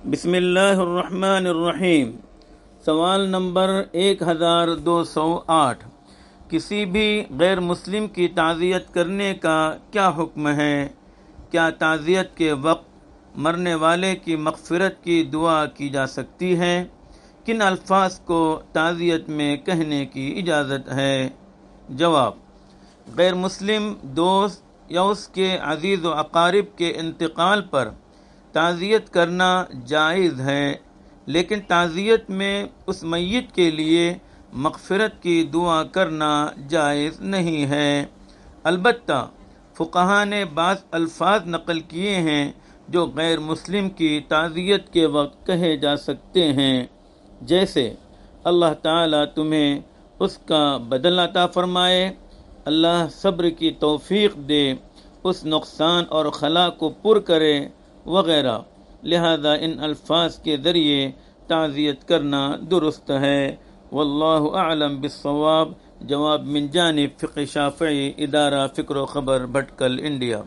بسم اللہ الرحمن الرحیم۔ سوال نمبر 1208۔ کسی بھی غیر مسلم کی تعزیت کرنے کا کیا حکم ہے؟ کیا تعزیت کے وقت مرنے والے کی مغفرت کی دعا کی جا سکتی ہے؟ کن الفاظ کو تعزیت میں کہنے کی اجازت ہے؟ جواب: غیر مسلم دوست یا اس کے عزیز و اقارب کے انتقال پر تعزیت کرنا جائز ہے، لیکن تعزیت میں اس میت کے لیے مغفرت کی دعا کرنا جائز نہیں ہے۔ البتہ فقہا نے بعض الفاظ نقل کیے ہیں جو غیر مسلم کی تعزیت کے وقت کہے جا سکتے ہیں، جیسے اللہ تعالیٰ تمہیں اس کا بدلہ عطا فرمائے، اللہ صبر کی توفیق دے، اس نقصان اور خلا کو پر کرے وغیرہ۔ لہذا ان الفاظ کے ذریعے تعزیت کرنا درست ہے۔ واللہ اعلم بالصواب۔ جواب من جانب فقہ شافعی، ادارہ فکر و خبر، بھٹکل، انڈیا۔